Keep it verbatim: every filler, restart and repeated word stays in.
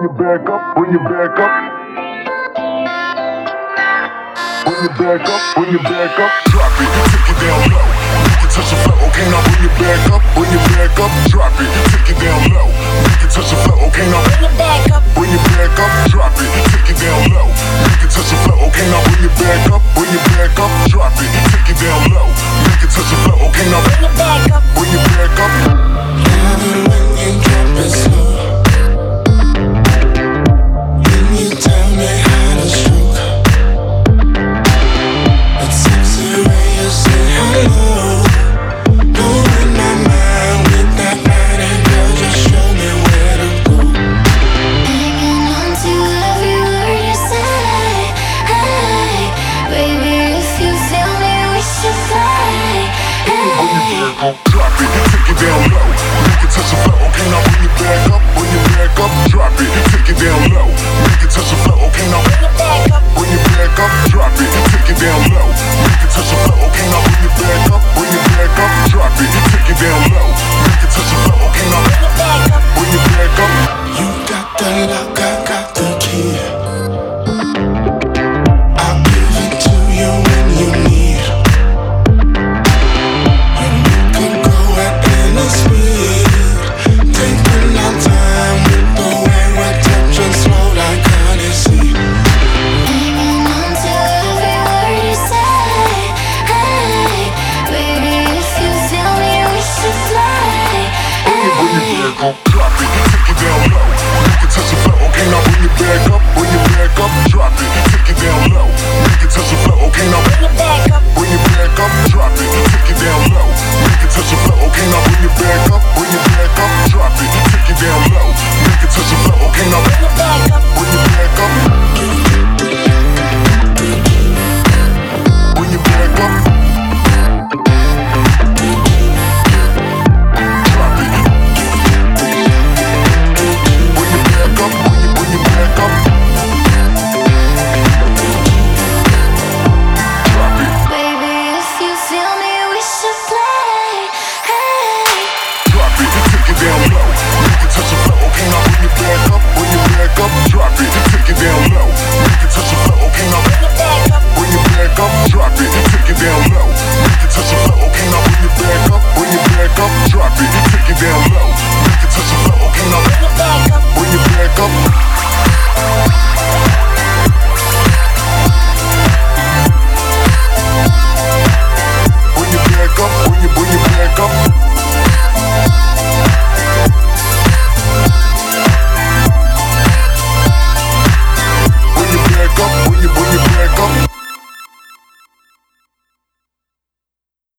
it back up, bring it back up. Bring it back up, bring it back up. Drop it, take it down low. Make it touch the floor, okay, now bring it back up. Bring it back up, drop it, take it down low. Make it touch the floor, okay, now bring it back up. Bring it back up, drop it, take it down low. Make it touch the floor, okay, now bring it back up. Bring it back up, drop it, take it down low. Make it touch the floor, okay, now bring it back up. Bring it back up.